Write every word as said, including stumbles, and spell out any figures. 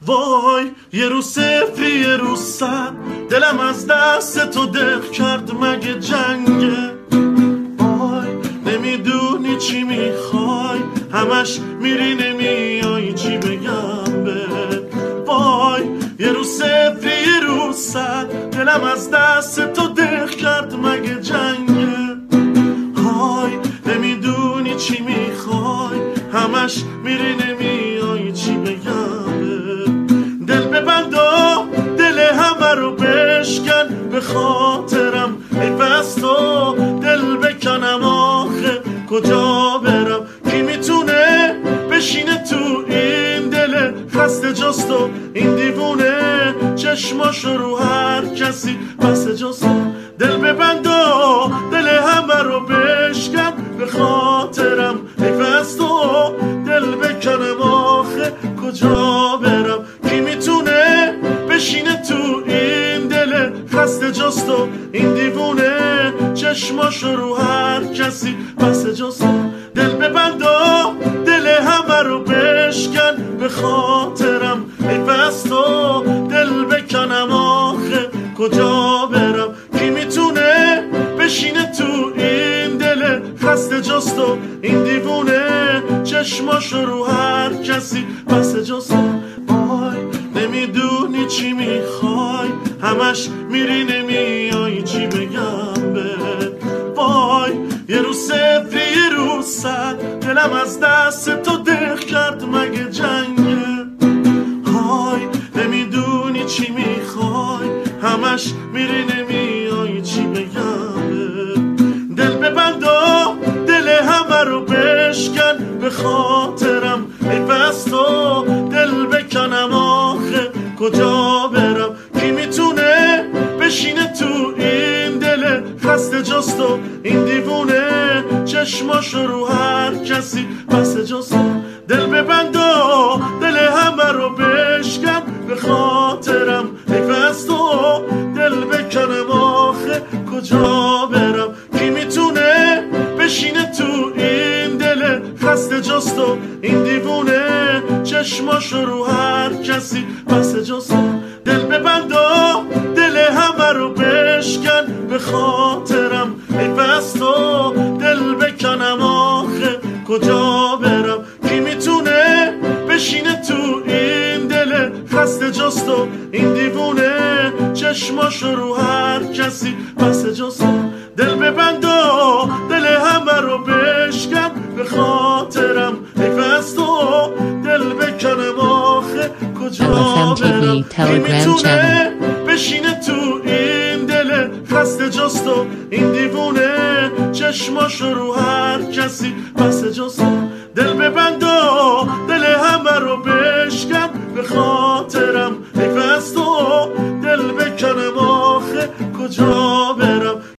وای یه رو صفری یه رو صد، دلم از دست تو دق کرد مگه جنگه. وای نمیدونی چی میخوای، همش میری نمیای، چی بگم بهت. وای یه رو صفری یه رو صد، دلم از دست تو دق کرد مگه جنگه. وای نمیدونی چی میخوای، همش میری نمیای، چی بگم بهت. دل ببند و دل همه رو بشکن، به خاطرم ای بس تو دل بکنم، آخه کجا برم. کی میتونه بشینه تو این دل خسته جست و این دیوونه، چشماشو رو هر کسی بس جست. دل ببند و دل همه رو بشکن، به خاطرم ای بس تو دل بکنم، آخه کجا برم. کی میتونه بشینه تو این دل خسته جست و این دیوونه، چشماشو رو هر کسی بس جست. دل ببند و دل همه رو بشکن، به خاطرم ای بس تو دل بکنم، آخه کجا برم. کی میتونه بشینه تو این دل خسته جست و این دیوونه، چشماشو رو هر کسی بس جست. وای نمیدونی چی میخوای، همش میری نمیای، چی بگم بهت. وای یه رو صفری یه رو صد، دلم از دست تو دق کرد مگه جنگه. وای نمیدونی چی میخوای، همش میری نمیای، چی بگم بهت. دل ببند و دل همه رو بشکن، به خاطرم ای بس تو دل بکنم، آخه کجا برم. کی میتونه بشینه تو این دل خسته جست و این دیوونه، چشماشو رو هر کسی بس جست. دل ببند و دل همه رو بشکن، به خاطرم ای بس تو دل بکنم، آخه کجا برم. کی میتونه بشینه تو این دل خسته جست و این دیوونه، چشماشو رو هر کسی بس جست. دل ببند و دل همه رو بشکن، به خاطرم ای بس تو دل بکنم، آخه کجا برم. کی میتونه بشینه تو این دل خسته جست و این دیوونه، چشماشو رو هر کسی بس جست. دل ببند و دل همه رو بشکن، به خاطرم ای بس تو دل بکنم، آخه کجا برم. کی میتونه بشینه تو این دل خسته جست و این دیوونه، چشماشو رو هر کسی بس جست. دل ببند و دل همه رو بشکن، به خاطرم ای بس تو دل بکنم، آخه کجا